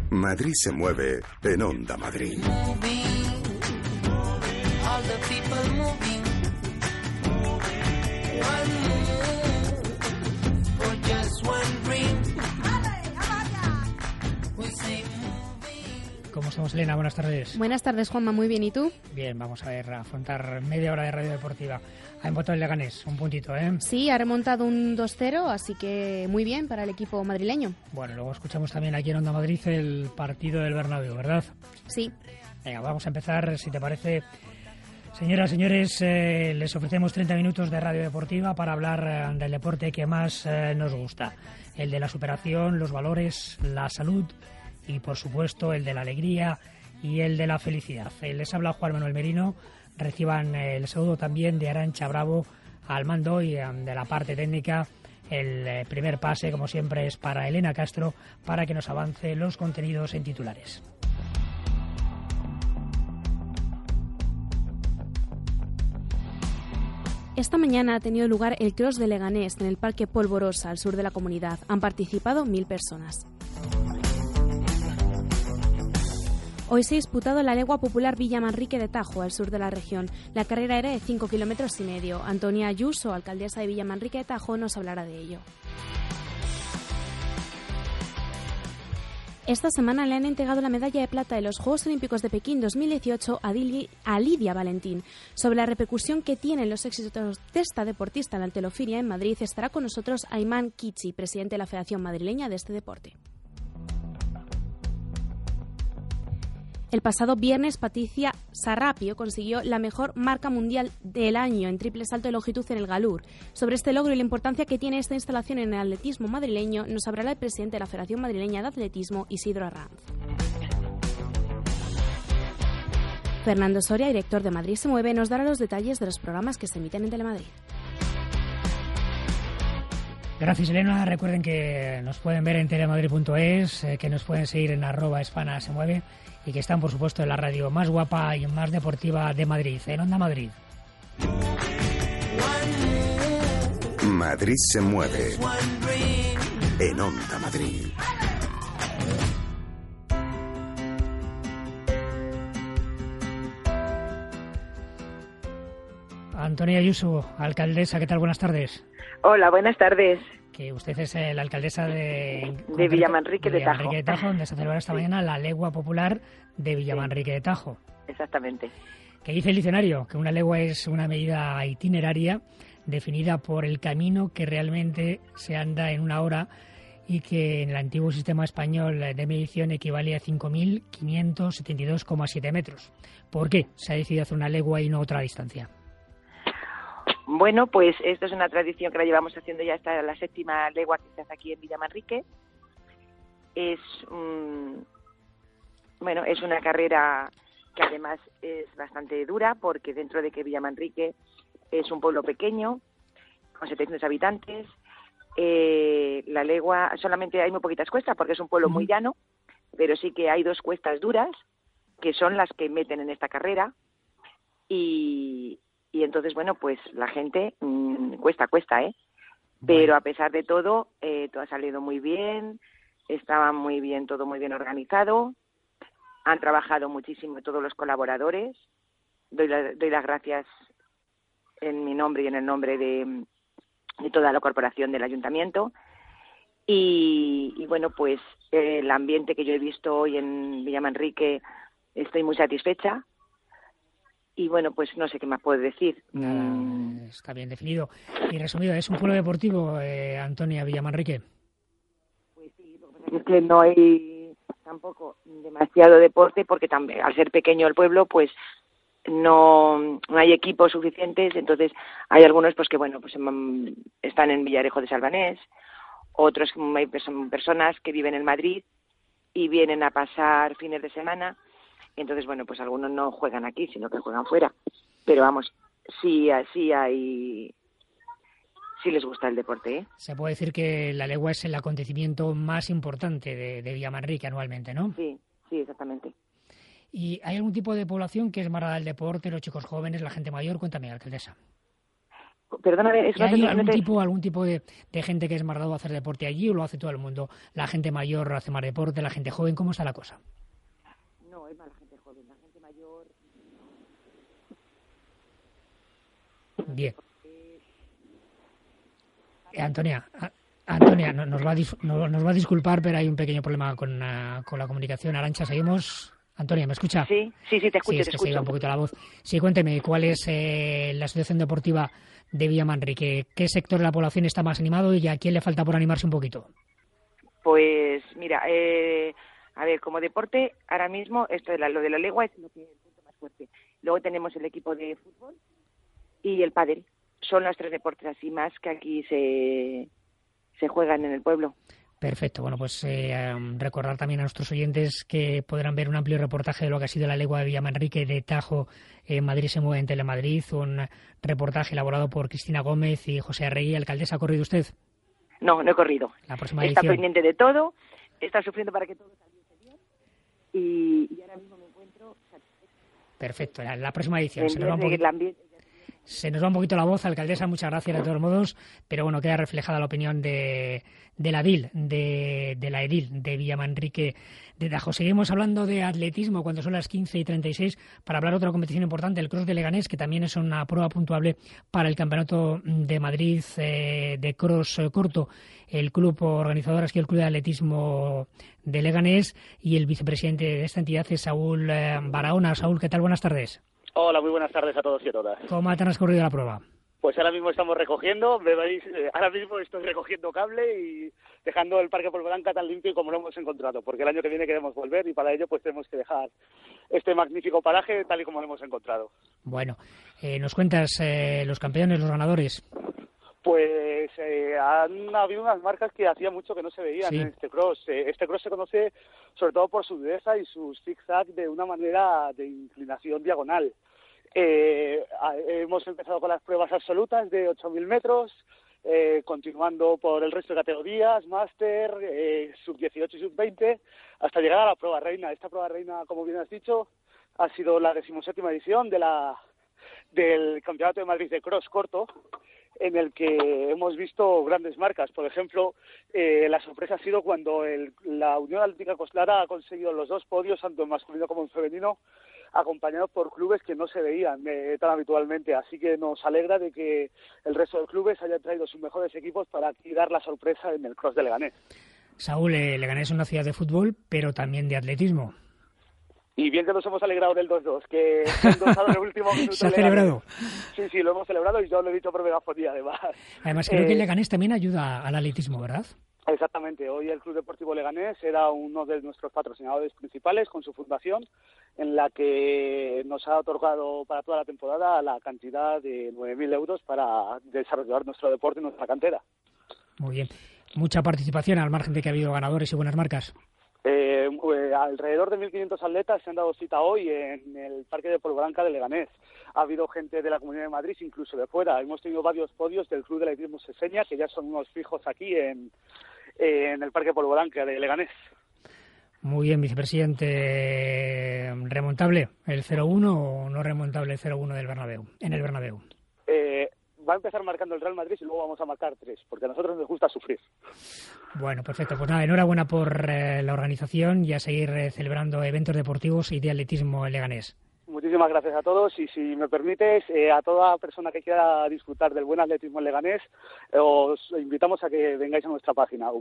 Madrid se mueve en Onda Madrid. ¿Cómo estamos, Elena? Buenas tardes. Buenas tardes, Juanma. Muy bien. ¿Y tú? Bien, vamos a ver, a afrontar media hora de radio deportiva. Ha empatado el Leganés, un puntito, ¿eh? Sí, ha remontado un 2-0, así que muy bien para el equipo madrileño. Bueno, luego escuchamos también aquí en Onda Madrid el partido del Bernabéu, ¿verdad? Sí. Venga, vamos a empezar, si te parece. Señoras, señores, les ofrecemos 30 minutos de radio deportiva para hablar del deporte que más nos gusta. El de la superación, los valores, la salud y, por supuesto, el de la alegría y el de la felicidad. Les habla Juan Manuel Merino. Reciban el saludo también de Arantxa Bravo al mando y de la parte técnica. El primer pase, como siempre, es para Elena Castro para que nos avance los contenidos en titulares. Esta mañana ha tenido lugar el Cross de Leganés en el Parque Polvorosa, al sur de la comunidad. Han participado 1.000 personas. Hoy se ha disputado la legua popular Villa Manrique de Tajo, al sur de la región. La carrera era de 5,5 kilómetros. Antonia Ayuso, alcaldesa de Villa Manrique de Tajo, nos hablará de ello. Esta semana le han entregado la medalla de plata de los Juegos Olímpicos de Pekín 2018 a Lidia Valentín. Sobre la repercusión que tienen los éxitos de esta deportista en la halterofilia en Madrid, estará con nosotros Ayman Kichi, presidente de la Federación Madrileña de este deporte. El pasado viernes, Patricia Sarrapio consiguió la mejor marca mundial del año en triple salto de longitud en el Galur. Sobre este logro y la importancia que tiene esta instalación en el atletismo madrileño, nos hablará el presidente de la Federación Madrileña de Atletismo, Isidro Arranz. Fernando Soria, director de Madrid se mueve, nos dará los detalles de los programas que se emiten en Telemadrid. Gracias, Elena. Recuerden que nos pueden ver en telemadrid.es, que nos pueden seguir en @hispanasemueve y que están, por supuesto, en la radio más guapa y más deportiva de Madrid, en Onda Madrid. Madrid se mueve en Onda Madrid. Antonia Ayuso, alcaldesa, ¿qué tal? Buenas tardes. Hola, buenas tardes. Que usted es la alcaldesa de Villamanrique de Tajo, donde se celebra esta mañana la legua popular de Villamanrique de Tajo. Exactamente. Que dice el diccionario que una legua es una medida itineraria definida por el camino que realmente se anda en una hora y que en el antiguo sistema español de medición equivale a 5.572,7 metros. ¿Por qué se ha decidido hacer una legua y no otra distancia? Bueno, pues esto es una tradición que la llevamos haciendo ya hasta la 7ª legua que se hace aquí en Villamanrique. Es una carrera que además es bastante dura porque dentro de que Villamanrique es un pueblo pequeño, con 700 habitantes, la legua solamente hay muy poquitas cuestas porque es un pueblo muy llano, pero sí que hay 2 cuestas duras que son las que meten en esta carrera y entonces, bueno, pues la gente cuesta, pero a pesar de todo ha salido muy bien, estaba muy bien, todo muy bien organizado, han trabajado muchísimo todos los colaboradores, doy las gracias en mi nombre y en el nombre de toda la corporación del ayuntamiento y bueno, pues el ambiente que yo he visto hoy en Villamanrique estoy muy satisfecha. Y bueno, pues no sé qué más puedo decir. Está bien definido. Y resumido, ¿es un pueblo deportivo, Antonia, Villamanrique? Pues sí, es que no hay tampoco demasiado deporte porque también, al ser pequeño el pueblo, pues no hay equipos suficientes. Entonces hay algunos pues que bueno, pues están en Villarejo de Salvanés, otros hay personas que viven en Madrid y vienen a pasar fines de semana. Entonces, bueno, pues algunos no juegan aquí, sino que juegan fuera. Pero vamos, sí les gusta el deporte, ¿eh? Se puede decir que la legua es el acontecimiento más importante de Villamanrique anualmente, ¿no? Sí, exactamente. ¿Y hay algún tipo de población que es más rara del deporte, los chicos jóvenes, la gente mayor? Cuéntame, alcaldesa. Perdóname, ¿Hay algún tipo de gente que es más dado a hacer deporte allí o lo hace todo el mundo? ¿La gente mayor hace más deporte, la gente joven? ¿Cómo está la cosa? No, es más la gente joven, la gente mayor... Bien. Antonia, nos va a disculpar, pero hay un pequeño problema con la comunicación. Arantxa, ¿seguimos? Antonia, ¿me escucha? Sí, te escucho. Sí, es que se iba un poquito la voz. Sí, cuénteme, ¿cuál es la situación deportiva de Villamanrique? ¿Qué sector de la población está más animado y a quién le falta por animarse un poquito? Pues mira, a ver, como deporte, ahora mismo lo de la legua es el punto más fuerte. Luego tenemos el equipo de fútbol y el pádel. Son los 3 deportes así más que aquí se juegan en el pueblo. Perfecto. Bueno, pues recordar también a nuestros oyentes que podrán ver un amplio reportaje de lo que ha sido la legua de Villamanrique de Tajo en Madrid se mueve en Telemadrid, un reportaje elaborado por Cristina Gómez y José Arregui. Alcaldesa, ¿ha corrido usted? No he corrido. La próxima edición. Está pendiente de todo, está sufriendo para que todo saliese bien y ahora mismo me encuentro satisfecha. Perfecto. La próxima edición. Se nos va un poquito la voz, alcaldesa, muchas gracias de todos modos, pero bueno, queda reflejada la opinión de la edil, de la edil de Villamanrique de Tajo. Seguimos hablando de atletismo cuando son las 15:36 para hablar de otra competición importante, el Cross de Leganés, que también es una prueba puntuable para el Campeonato de Madrid de Cross corto. El club organizador ha sido el Club de Atletismo de Leganés y el vicepresidente de esta entidad es Saúl Barahona. Saúl, ¿qué tal? Buenas tardes. Hola, muy buenas tardes a todos y a todas. ¿Cómo ha transcurrido la prueba? Pues ahora mismo estamos recogiendo, ahora mismo estoy recogiendo cable y dejando el Parque Polvoranca tan limpio como lo hemos encontrado, porque el año que viene queremos volver y para ello pues tenemos que dejar este magnífico paraje tal y como lo hemos encontrado. Bueno, ¿nos cuentas los campeones, los ganadores? Pues han habido unas marcas que hacía mucho que no se veían en este cross. Este cross se conoce sobre todo por su dureza y sus zigzag de una manera de inclinación diagonal. Hemos empezado con las pruebas absolutas de 8.000 metros, continuando por el resto de categorías, máster, sub-18 y sub-20, hasta llegar a la prueba reina. Esta prueba reina, como bien has dicho, ha sido la 17ª edición del Campeonato de Madrid de Cross corto, en el que hemos visto grandes marcas. Por ejemplo, la sorpresa ha sido cuando la Unión Atlética Coslada ha conseguido los 2 podios, tanto en masculino como en femenino, acompañados por clubes que no se veían tan habitualmente. Así que nos alegra de que el resto de clubes hayan traído sus mejores equipos para aquí dar la sorpresa en el Cross de Leganés. Saúl, Leganés es una ciudad de fútbol, pero también de atletismo. Y bien que nos hemos alegrado del 2-2, que en el último minuto. ¿Se ha celebrado? Sí, lo hemos celebrado y yo lo he dicho por megafonía, además. Además, creo que el Leganés también ayuda al atletismo, ¿verdad? Exactamente. Hoy el Club Deportivo Leganés era uno de nuestros patrocinadores principales con su fundación, en la que nos ha otorgado para toda la temporada la cantidad de 9.000 euros para desarrollar nuestro deporte y nuestra cantera. Muy bien. Mucha participación, al margen de que ha habido ganadores y buenas marcas. Alrededor de 1.500 atletas se han dado cita hoy en el Parque de Polvoranca de Leganés. Ha habido gente de la Comunidad de Madrid, incluso de fuera. Hemos tenido varios podios del Club de Atletismo Seseña, que ya son unos fijos aquí en el Parque Polvoranca de Leganés. Muy bien, vicepresidente. ¿Remontable el 0-1 o no remontable el 0-1 del Bernabéu, en el Bernabéu? Va a empezar marcando el Real Madrid y luego vamos a marcar 3, porque a nosotros nos gusta sufrir. Bueno, perfecto. Pues nada, enhorabuena por la organización y a seguir celebrando eventos deportivos y de atletismo en Leganés. Muchísimas gracias a todos y si me permites, a toda persona que quiera disfrutar del buen atletismo en Leganés, os invitamos a que vengáis a nuestra página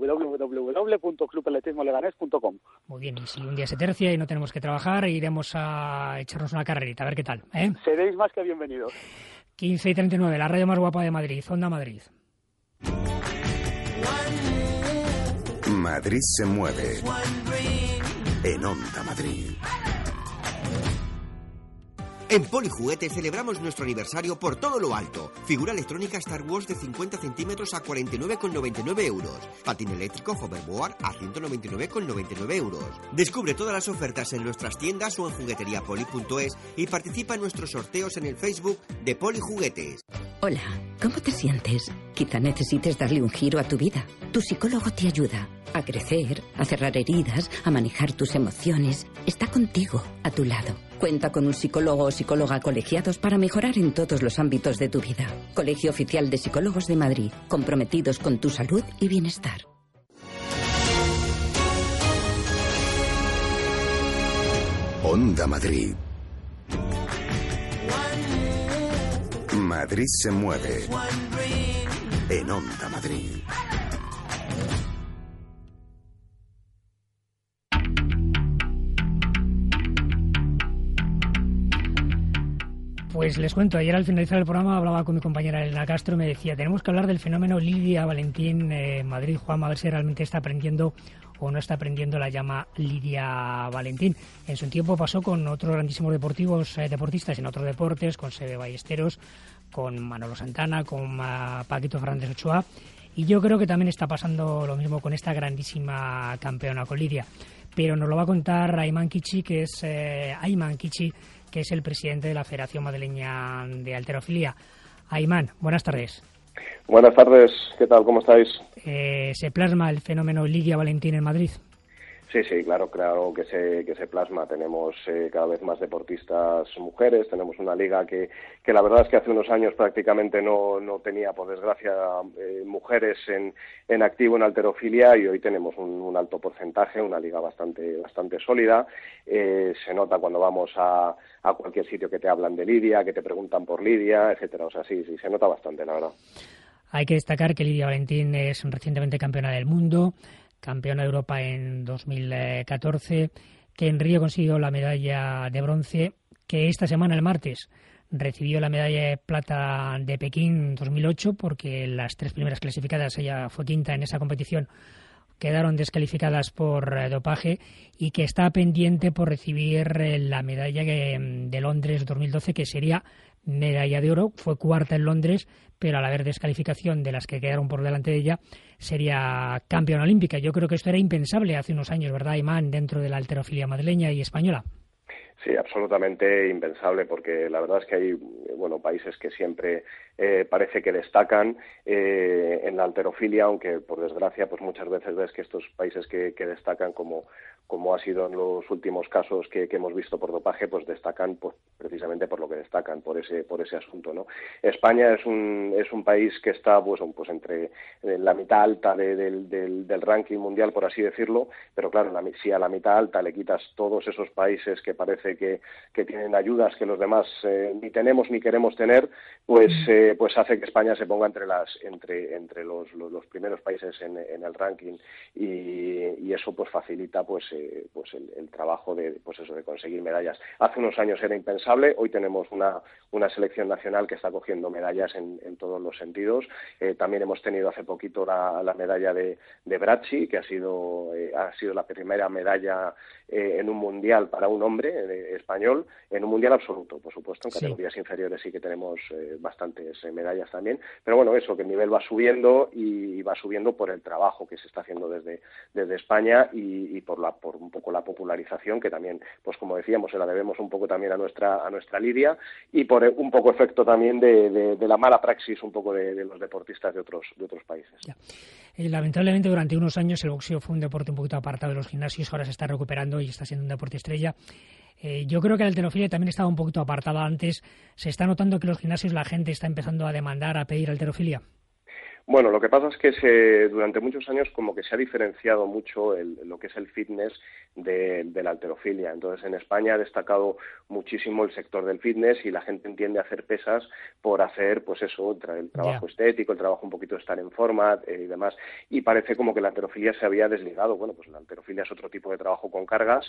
www.clubatletismoleganés.com. Muy bien, y si un día se tercia y no tenemos que trabajar, iremos a echarnos una carrerita, a ver qué tal. Seréis más que bienvenidos. 15:39, la radio más guapa de Madrid, Onda Madrid. Madrid se mueve en Onda Madrid. En Polijuguetes celebramos nuestro aniversario por todo lo alto. Figura electrónica Star Wars de 50 centímetros a 49,99 euros. Patín eléctrico Hoverboard a 199,99 euros. Descubre todas las ofertas en nuestras tiendas o en jugueteriapoli.es y participa en nuestros sorteos en el Facebook de Polijuguetes. Hola, ¿cómo te sientes? Quizá necesites darle un giro a tu vida. Tu psicólogo te ayuda a crecer, a cerrar heridas, a manejar tus emociones. Está contigo, a tu lado. Cuenta con un psicólogo o psicóloga colegiados para mejorar en todos los ámbitos de tu vida. Colegio Oficial de Psicólogos de Madrid, comprometidos con tu salud y bienestar. Onda Madrid. Madrid se mueve. En Onda Madrid. Pues les cuento, ayer al finalizar el programa hablaba con mi compañera Elena Castro y me decía, tenemos que hablar del fenómeno Lidia Valentín en Madrid. Juanma, a ver si realmente está aprendiendo o no está aprendiendo la llama Lidia Valentín. En su tiempo pasó con otros grandísimos deportistas en otros deportes, con Sebe Ballesteros, con Manolo Santana, con Paquito Fernández Ochoa, y yo creo que también está pasando lo mismo con esta grandísima campeona, con Lidia. Pero nos lo va a contar Ayman Kichi, que es el presidente de la Federación Madrileña de Halterofilia. Ayman, buenas tardes. Buenas tardes, ¿qué tal? ¿Cómo estáis? ¿Se plasma el fenómeno Lidia Valentín en Madrid? Sí, claro que se plasma. Tenemos cada vez más deportistas mujeres, tenemos una liga que la verdad es que hace unos años prácticamente no tenía, por desgracia, mujeres en activo en halterofilia, y hoy tenemos un alto porcentaje, una liga bastante sólida. Se nota cuando vamos a cualquier sitio que te hablan de Lidia, que te preguntan por Lidia, etcétera. O sea, sí, se nota bastante, la verdad. Hay que destacar que Lidia Valentín es recientemente campeona del mundo, campeona de Europa en 2014, que en Río consiguió la medalla de bronce, que esta semana, el martes, recibió la medalla de plata de Pekín 2008, porque las tres primeras clasificadas, ella fue quinta en esa competición, quedaron descalificadas por dopaje, y que está pendiente por recibir la medalla de Londres 2012, que sería medalla de oro. Fue cuarta en Londres, pero al haber descalificación de las que quedaron por delante de ella, sería campeona olímpica. Yo creo que esto era impensable hace unos años, ¿verdad, Ayman, dentro de la halterofilia madrileña y española? Sí, absolutamente impensable, porque la verdad es que hay países que siempre parece que destacan en la halterofilia, aunque por desgracia pues muchas veces ves que estos países que destacan, como ha sido en los últimos casos que hemos visto por dopaje, pues destacan pues precisamente por lo que destacan, por ese asunto, ¿no? España es un país que está pues entre la mitad alta del ranking mundial, por así decirlo, pero claro, si a la mitad alta le quitas todos esos países que parece que tienen ayudas que los demás ni tenemos ni queremos tener, pues hace que España se ponga entre los primeros países en el ranking, y eso pues facilita el trabajo de conseguir medallas. Hace unos años era impensable, hoy tenemos una selección nacional que está cogiendo medallas en todos los sentidos. También hemos tenido hace poquito la medalla de Bracci, que ha sido la primera medalla en un mundial para un hombre español, en un mundial absoluto, por supuesto. En categorías inferiores sí que tenemos bastantes medallas también, pero bueno, eso, que el nivel va subiendo, y va subiendo por el trabajo que se está haciendo desde España, y por un poco la popularización, que también, pues como decíamos, se la debemos un poco también a nuestra Lidia, y por un poco efecto también de la mala praxis un poco de los deportistas de otros países. Ya. Lamentablemente durante unos años el boxeo fue un deporte un poquito apartado de los gimnasios, ahora se está recuperando y está siendo un deporte estrella. Yo creo que la halterofilia también estaba un poquito apartada antes. ¿Se está notando que en los gimnasios la gente está empezando a demandar, a pedir halterofilia? Bueno, lo que pasa es que durante muchos años como que se ha diferenciado mucho lo que es el fitness de la halterofilia. Entonces, en España ha destacado muchísimo el sector del fitness, y la gente entiende hacer pesas por hacer, pues eso, el trabajo estético, el trabajo un poquito de estar en forma y demás. Y parece como que la halterofilia se había desligado. Bueno, pues la halterofilia es otro tipo de trabajo con cargas,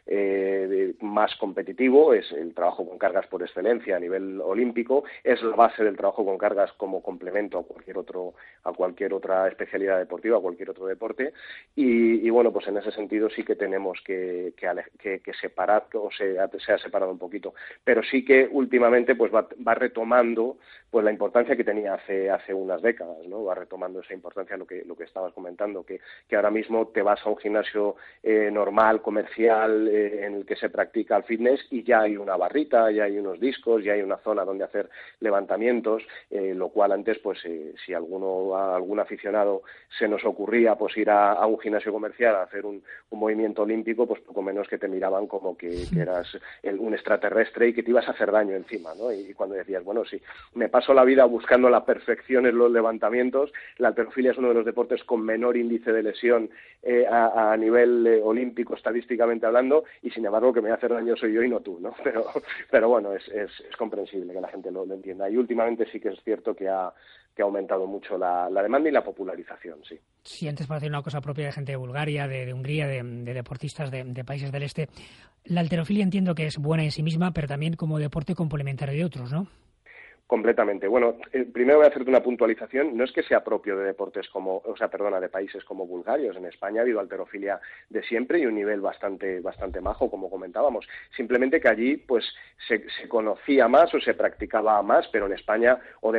más competitivo, es el trabajo con cargas por excelencia a nivel olímpico, es la base del trabajo con cargas como complemento a cualquier otra especialidad deportiva, a cualquier otro deporte, y bueno, pues en ese sentido sí que tenemos que separar, o se ha separado un poquito, pero sí que últimamente pues va retomando pues la importancia que tenía hace unas décadas, ¿no? Va retomando esa importancia, lo que estabas comentando, que ahora mismo te vas a un gimnasio normal, comercial, en el que se practica el fitness, y ya hay una barrita, ya hay unos discos, ya hay una zona donde hacer levantamientos, lo cual antes, pues si alguno o a algún aficionado se nos ocurría pues ir a un gimnasio comercial a hacer un movimiento olímpico, pues poco menos que te miraban como que eras un extraterrestre y que te ibas a hacer daño encima, ¿no? Y cuando decías, bueno, si me paso la vida buscando la perfección en los levantamientos, la halterofilia es uno de los deportes con menor índice de lesión a nivel olímpico, estadísticamente hablando, y sin embargo que me va a hacer daño soy yo y no tú, ¿no? Pero bueno, es comprensible que la gente lo entienda. Y últimamente sí que es cierto que ha aumentado mucho la demanda y la popularización, sí. Sí, antes parecía una cosa propia de gente de Bulgaria, de Hungría, de deportistas de países del este. La halterofilia entiendo que es buena en sí misma, pero también como deporte complementario de otros, ¿no? Completamente. Bueno, primero voy a hacerte una puntualización. No es que sea propio de deportes de países como Bulgaria. En España ha habido halterofilia de siempre y un nivel bastante majo, como comentábamos. Simplemente que allí, pues, se conocía más o se practicaba más, pero en España,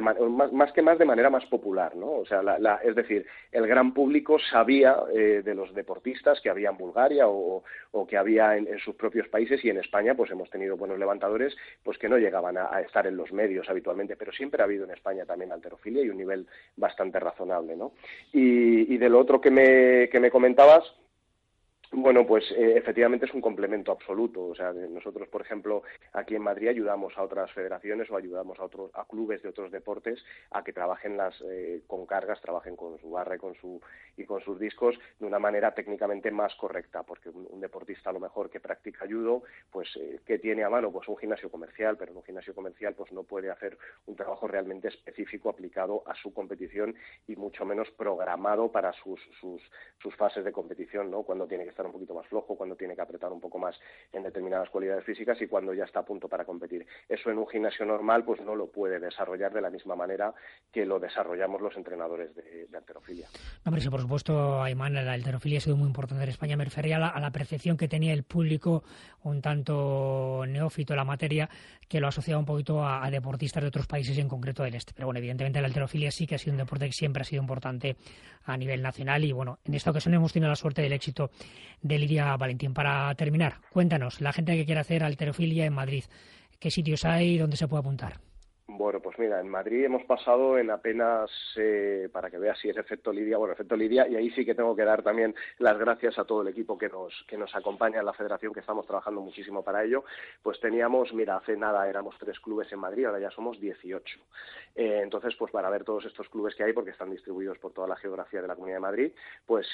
más de manera más popular, ¿no? O sea, es decir, el gran público sabía de los deportistas que había en Bulgaria o que había en sus propios países, y en España, pues, hemos tenido buenos levantadores, pues, que no llegaban a estar en los medios habitualmente, pero siempre ha habido en España también halterofilia y un nivel bastante razonable, ¿no? Y de lo otro que me comentabas, bueno, pues efectivamente es un complemento absoluto. O sea, nosotros, por ejemplo, aquí en Madrid ayudamos a otras federaciones o ayudamos a clubes de otros deportes a que trabajen con cargas, trabajen con su barra y con sus discos de una manera técnicamente más correcta, porque un deportista a lo mejor que practica judo, pues ¿qué tiene a mano? Pues un gimnasio comercial, pero en un gimnasio comercial pues no puede hacer un trabajo realmente específico aplicado a su competición y mucho menos programado para sus fases de competición, ¿no? Cuando tiene que estar un poquito más flojo, cuando tiene que apretar un poco más en determinadas cualidades físicas y cuando ya está a punto para competir. Eso en un gimnasio normal pues no lo puede desarrollar de la misma manera que lo desarrollamos los entrenadores de halterofilia. Hombre, sí, por supuesto, Ayman, la halterofilia ha sido muy importante en España. Me refería a la percepción que tenía el público un tanto neófito en la materia, que lo asociaba un poquito a deportistas de otros países, en concreto del este. Pero bueno, evidentemente la halterofilia sí que ha sido un deporte que siempre ha sido importante a nivel nacional y bueno, en esta ocasión hemos tenido la suerte del éxito de Lidia Valentín. Para terminar, cuéntanos, la gente que quiera hacer halterofilia en Madrid, ¿qué sitios hay y dónde se puede apuntar? Bueno, pues mira, en Madrid hemos pasado en apenas, para que veas si es efecto Lidia, y ahí sí que tengo que dar también las gracias a todo el equipo que nos acompaña en la federación, que estamos trabajando muchísimo para ello. Pues teníamos, mira, hace nada éramos 3 clubes en Madrid, ahora ya somos 18. Entonces, pues para ver todos estos clubes que hay, porque están distribuidos por toda la geografía de la Comunidad de Madrid, pues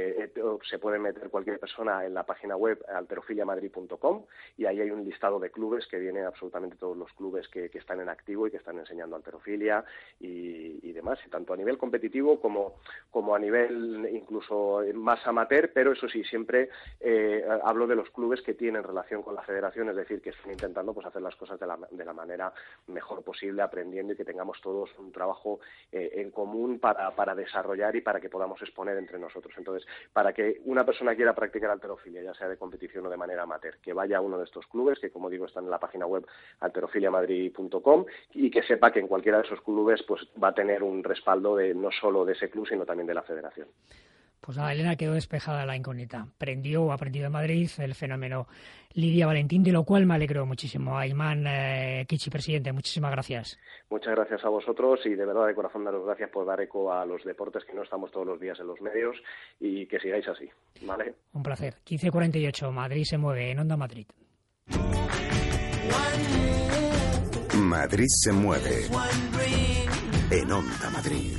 se puede meter cualquier persona en la página web halterofiliamadrid.com y ahí hay un listado de clubes que vienen absolutamente todos los clubes que están en activo y que están enseñando halterofilia y demás, y tanto a nivel competitivo como a nivel incluso más amateur, pero eso sí, siempre hablo de los clubes que tienen relación con la federación, es decir, que están intentando pues hacer las cosas de la manera mejor posible, aprendiendo y que tengamos todos un trabajo en común para desarrollar y para que podamos exponer entre nosotros. Entonces, para que una persona quiera practicar halterofilia, ya sea de competición o de manera amateur, que vaya a uno de estos clubes, que como digo están en la página web halterofiliamadrid.com, y que sepa que en cualquiera de esos clubes pues va a tener un respaldo no solo de ese club, sino también de la federación. Pues nada, Elena, quedó despejada la incógnita. Ha aprendido en Madrid el fenómeno Lidia Valentín, de lo cual me alegro muchísimo. Ayman Kichi, presidente, muchísimas gracias. Muchas gracias a vosotros y de verdad de corazón daros gracias por dar eco a los deportes que no estamos todos los días en los medios y que sigáis así, ¿vale? Un placer. 15:48, Madrid se mueve en Onda Madrid. Madrid se mueve en Onda Madrid.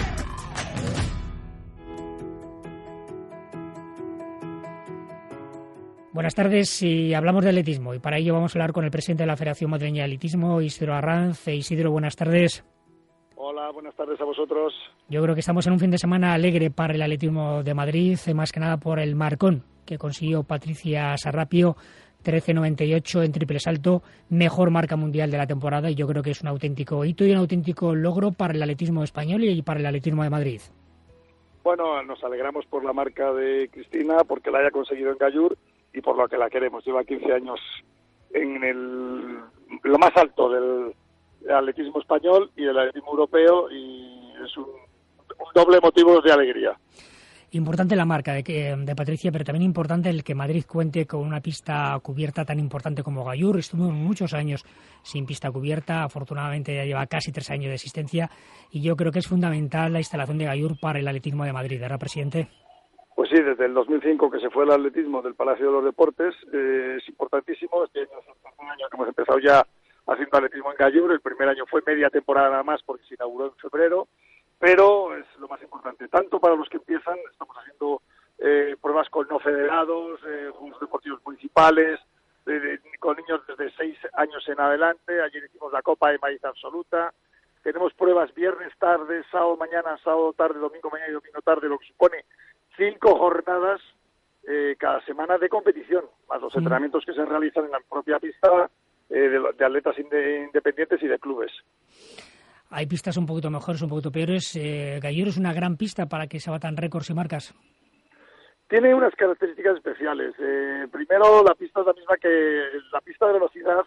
Buenas tardes, y hablamos de atletismo y para ello vamos a hablar con el presidente de la Federación Madrileña de Atletismo, Isidro Arranz. Isidro, buenas tardes. Hola, buenas tardes a vosotros. Yo creo que estamos en un fin de semana alegre para el atletismo de Madrid, más que nada por el marcón que consiguió Patricia Sarrapio, 13.98 en triple salto, mejor marca mundial de la temporada, y yo creo que es un auténtico hito y un auténtico logro para el atletismo español y para el atletismo de Madrid. Bueno, nos alegramos por la marca de Cristina, porque la haya conseguido en Gallur y por lo que la queremos. Lleva 15 años en lo más alto del atletismo español y del atletismo europeo, y es un doble motivo de alegría. Importante la marca de Patricia, pero también importante el que Madrid cuente con una pista cubierta tan importante como Gallur. Estuvimos muchos años sin pista cubierta, afortunadamente ya lleva casi 3 años de existencia, y yo creo que es fundamental la instalación de Gallur para el atletismo de Madrid, ¿verdad, presidente? Pues sí, desde el 2005 que se fue el atletismo del Palacio de los Deportes, es importantísimo. Este año es el tercer año que hemos empezado ya haciendo atletismo en Gallur. El primer año fue media temporada nada más porque se inauguró en febrero, pero es lo más importante, tanto para los que empiezan, estamos haciendo pruebas con no federados, juegos deportivos municipales, con niños desde 6 años en adelante. Ayer hicimos la Copa de Maíz Absoluta. Tenemos pruebas viernes tarde, sábado mañana, sábado tarde, domingo mañana y domingo tarde, lo que supone 5 jornadas cada semana de competición, más los entrenamientos que se realizan en la propia pista de atletas independientes y de clubes. Hay pistas un poquito mejores, un poquito peores. Gallur es una gran pista para que se batan récords y marcas. Tiene unas características especiales. Primero, la pista es la misma que la pista de velocidad.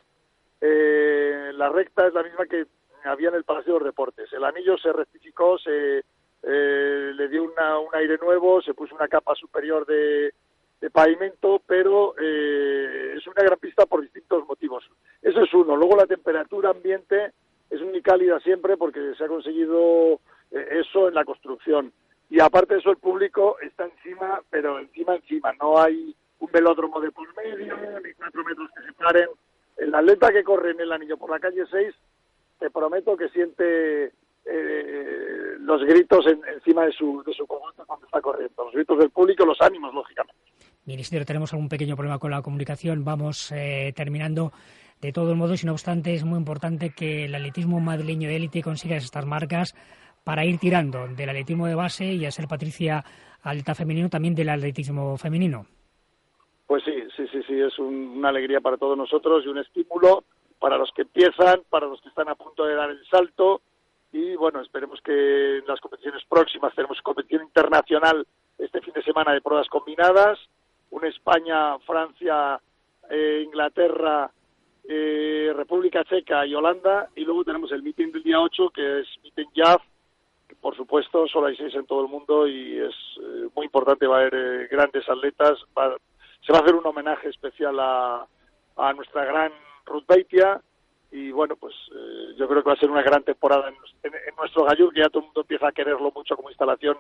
La recta es la misma que había en el Palacio de los Deportes. El anillo se rectificó, le dio un aire nuevo, se puso una capa superior de pavimento, pero es una gran pista por distintos motivos. Eso es uno. Luego la temperatura ambiente es muy cálida siempre porque se ha conseguido eso en la construcción. Y aparte de eso, el público está encima, pero encima. No hay un velódromo de por medio, ni 4 metros que separen. El atleta que corre en el anillo por la calle 6, te prometo que siente los gritos encima de su conjunto cuando está corriendo. Los gritos del público, los ánimos, lógicamente. Ministro, tenemos algún pequeño problema con la comunicación. Vamos terminando. De todos modos, y no obstante, es muy importante que el atletismo madrileño de élite consiga estas marcas para ir tirando del atletismo de base y a ser Patricia atleta femenino, también del atletismo femenino. Pues sí, es una alegría para todos nosotros y un estímulo para los que empiezan, para los que están a punto de dar el salto, y bueno, esperemos que en las competiciones próximas tenemos competición internacional este fin de semana de pruebas combinadas, una España, Francia, Inglaterra, República Checa y Holanda, y luego tenemos el meeting del día 8, que es meeting JAF, que por supuesto solo hay 6 en todo el mundo y es muy importante. Va a haber grandes atletas, se va a hacer un homenaje especial a nuestra gran Ruth Beitia, y bueno, pues yo creo que va a ser una gran temporada en nuestro Gallur, que ya todo el mundo empieza a quererlo mucho como instalación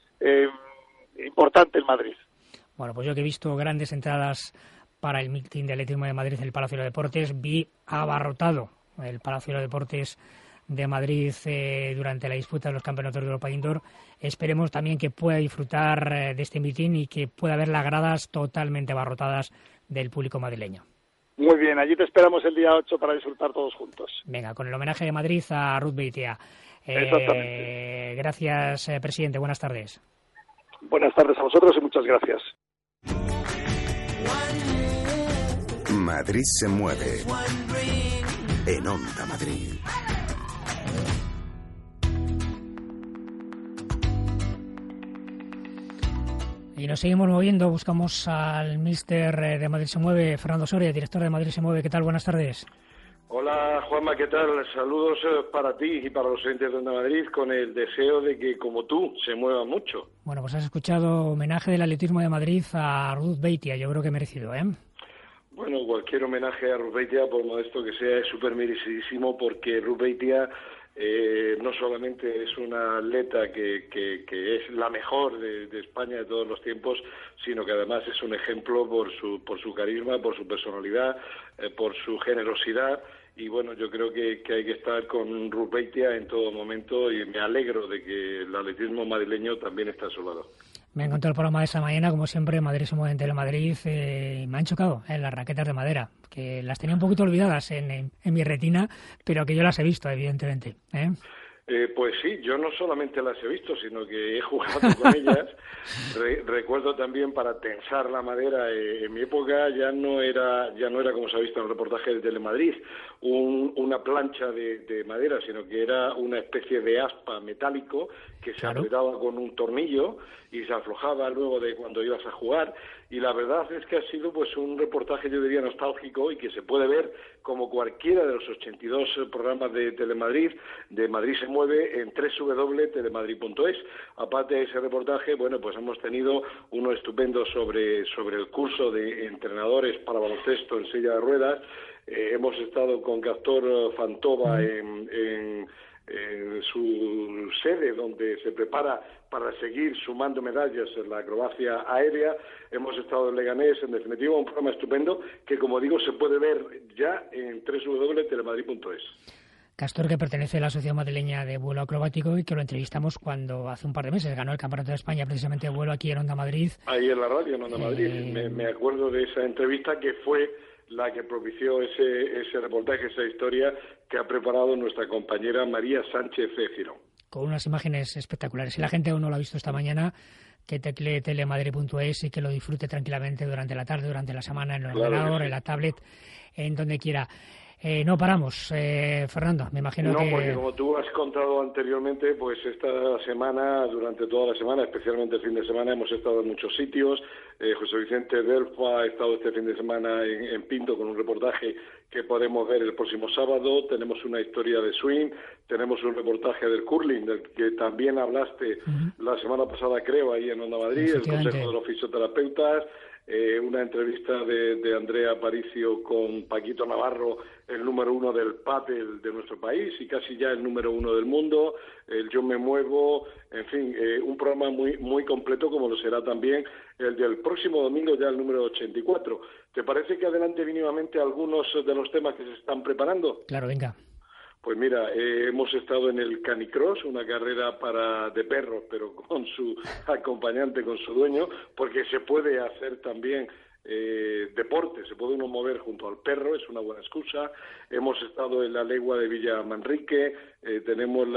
importante en Madrid. Bueno, pues yo que he visto grandes entradas para el meeting de atletismo de Madrid en el Palacio de los Deportes, vi abarrotado el Palacio de los Deportes de Madrid durante la disputa de los campeonatos de Europa Indoor. Esperemos también que pueda disfrutar de este meeting y que pueda haber las gradas totalmente abarrotadas del público madrileño. Muy bien, allí te esperamos el día 8 para disfrutar todos juntos. Venga, con el homenaje de Madrid a Ruth Beitia. Exactamente. Gracias, presidente. Buenas tardes. Buenas tardes a vosotros y muchas gracias. Madrid se mueve en Onda Madrid. Y nos seguimos moviendo, buscamos al míster de Madrid se mueve, Fernando Soria, director de Madrid se mueve. ¿Qué tal? Buenas tardes. Hola Juanma, ¿qué tal? Saludos para ti y para los oyentes de Onda Madrid, con el deseo de que, como tú, se mueva mucho. Bueno, pues has escuchado homenaje del atletismo de Madrid a Ruth Beitia, yo creo que merecido, ¿eh? Bueno, cualquier homenaje a Ruth Beitia, por modesto que sea, es súper merecidísimo, porque Ruth Beitia no solamente es una atleta que es la mejor de España de todos los tiempos, sino que además es un ejemplo por su carisma, por su personalidad, por su generosidad. Y bueno, yo creo que hay que estar con Ruth Beitia en todo momento, y me alegro de que el atletismo madrileño también está a su lado. Me ha encontrado el programa de esa mañana, como siempre, Madrid se mueve en Telemadrid, y me han chocado las raquetas de madera, que las tenía un poquito olvidadas en mi retina, pero que yo las he visto, evidentemente, ¿eh? Pues sí, yo no solamente las he visto, sino que he jugado con ellas. Recuerdo también, para tensar la madera, en mi época ya no era como se ha visto en el reportaje de Telemadrid, una plancha de madera, sino que era una especie de aspa metálico que se apretaba con un tornillo y se aflojaba luego de cuando ibas a jugar. Y la verdad es que ha sido pues un reportaje, yo diría, nostálgico, y que se puede ver como cualquiera de los 82 programas de Telemadrid, de Madrid se mueve en www.telemadrid.es. Aparte de ese reportaje, bueno, pues hemos tenido uno estupendo sobre el curso de entrenadores para baloncesto en silla de ruedas. Hemos estado con Castor Fantova en su sede, donde se prepara para seguir sumando medallas en la acrobacia aérea. Hemos estado en Leganés, en definitiva un programa estupendo que, como digo, se puede ver ya en www.telemadrid.es. Castor, que pertenece a la Asociación Madrileña de Vuelo Acrobático y que lo entrevistamos cuando hace un par de meses ganó el Campeonato de España precisamente de vuelo aquí en Onda Madrid. Ahí en la radio, en Onda Madrid. Me acuerdo de esa entrevista que fue la que propició ese reportaje, esa historia que ha preparado nuestra compañera María Sánchez Girón. Con unas imágenes espectaculares. Si la gente aún no lo ha visto esta mañana, que teclee telemadrid.es y que lo disfrute tranquilamente durante la tarde, durante la semana, en el ordenador, en la tablet, en donde quiera. No paramos, Fernando, me imagino que... No, porque como tú has contado anteriormente, pues esta semana, durante toda la semana, especialmente el fin de semana, hemos estado en muchos sitios. José Vicente Delfa ha estado este fin de semana en Pinto con un reportaje que podemos ver el próximo sábado. Tenemos una historia de swing, tenemos un reportaje del curling, del que también hablaste la semana pasada, creo, ahí en Onda Madrid, el Consejo de los Fisioterapeutas. Una entrevista de Andrea Aparicio con Paquito Navarro, el número 1 del pádel de nuestro país y casi ya el número 1 del mundo, el Yo me muevo, en fin, un programa muy completo, como lo será también el del próximo domingo, ya el número 84. ¿Te parece que adelante mínimamente algunos de los temas que se están preparando? Claro, venga. Pues mira, hemos estado en el Canicross, una carrera de perros, pero con su acompañante, con su dueño, porque se puede hacer también deporte, se puede uno mover junto al perro, es una buena excusa. Hemos estado en la legua de Villa Manrique, tenemos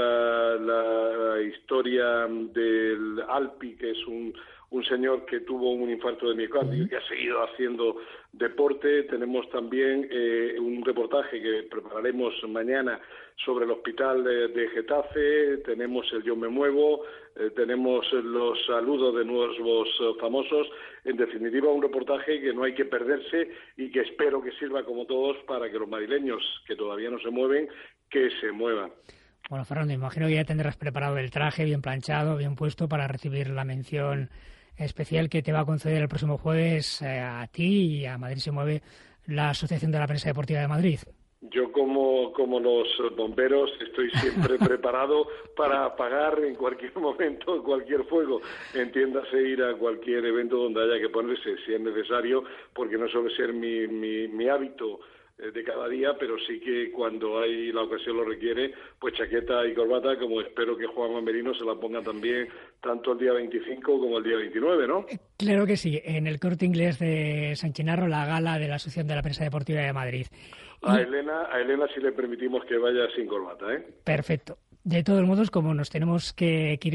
la historia del Alpi, que es un señor que tuvo un infarto de miocardio y ha seguido haciendo deporte. Tenemos también un reportaje que prepararemos mañana sobre el hospital de Getafe. Tenemos el Yo me muevo, tenemos los saludos de nuevos famosos. En definitiva, un reportaje que no hay que perderse y que espero que sirva, como todos, para que los madrileños que todavía no se mueven, que se muevan. Bueno, Fernando, imagino que ya tendrás preparado el traje bien planchado, bien puesto para recibir la mención especial que te va a conceder el próximo jueves a ti y a Madrid se mueve, la Asociación de la Prensa Deportiva de Madrid. Yo, como los bomberos, estoy siempre preparado para apagar en cualquier momento cualquier fuego. Entiéndase ir a cualquier evento donde haya que ponerse, si es necesario, porque no suele ser mi hábito de cada día, pero sí que cuando hay la ocasión lo requiere, pues chaqueta y corbata, como espero que Juanma Merino se la ponga también tanto el día 25 como el día 29, ¿no? Claro que sí, en el Corte Inglés de San Chinarro, la gala de la Asociación de la Prensa Deportiva de Madrid. A Elena sí le permitimos que vaya sin corbata, ¿eh? Perfecto. De todos modos, como nos tenemos que ir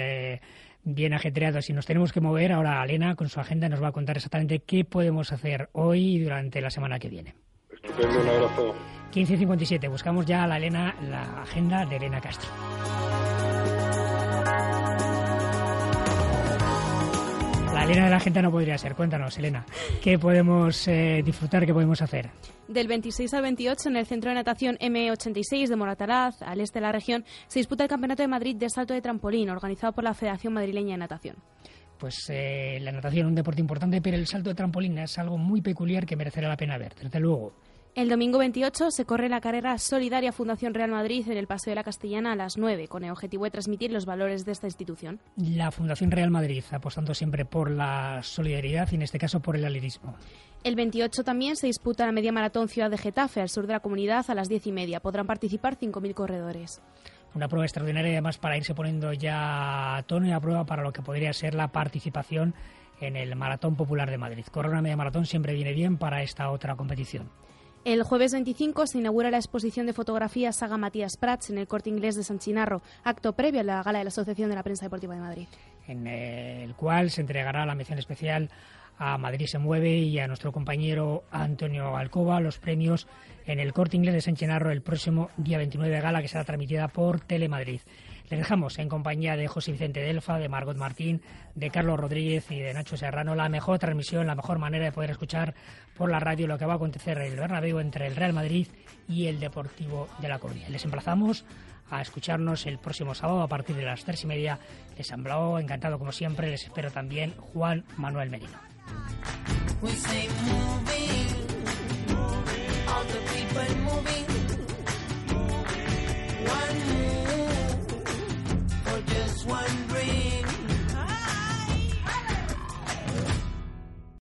bien ajetreados y nos tenemos que mover, ahora Elena con su agenda nos va a contar exactamente qué podemos hacer hoy y durante la semana que viene. Estupendo, un abrazo. 15:57, buscamos ya a la agenda de Elena Castro. La Elena de la agenda no podría ser. Cuéntanos, Elena, ¿qué podemos disfrutar, qué podemos hacer? Del 26 al 28, en el Centro de Natación M86 de Moratalaz, al este de la región, se disputa el Campeonato de Madrid de Salto de Trampolín, organizado por la Federación Madrileña de Natación. Pues la natación es un deporte importante, pero el salto de trampolín es algo muy peculiar que merecerá la pena ver, desde luego. El domingo 28 se corre la carrera solidaria Fundación Real Madrid en el Paseo de la Castellana a las 9, con el objetivo de transmitir los valores de esta institución. La Fundación Real Madrid, apostando siempre por la solidaridad y en este caso por el atletismo. El 28 también se disputa la media maratón Ciudad de Getafe, al sur de la comunidad, a las 10:30. Podrán participar 5.000 corredores. Una prueba extraordinaria, además, para irse poniendo ya a tono y a prueba para lo que podría ser la participación en el Maratón Popular de Madrid. Correr una media maratón siempre viene bien para esta otra competición. El jueves 25 se inaugura la exposición de fotografía Saga Matías Prats en el Corte Inglés de San Chinarro, acto previo a la gala de la Asociación de la Prensa Deportiva de Madrid. En el cual se entregará la mención especial a Madrid se mueve y a nuestro compañero Antonio Alcoba los premios en el Corte Inglés de San Chinarro el próximo día 29, gala que será transmitida por Telemadrid. Les dejamos en compañía de José Vicente Delfa, de Margot Martín, de Carlos Rodríguez y de Nacho Serrano la mejor transmisión, la mejor manera de poder escuchar por la radio lo que va a acontecer en el Bernabéu entre el Real Madrid y el Deportivo de La Coruña. Les emplazamos a escucharnos el próximo sábado a partir de las 3:30. Les habló, encantado como siempre, les espero también Juan Manuel Merino.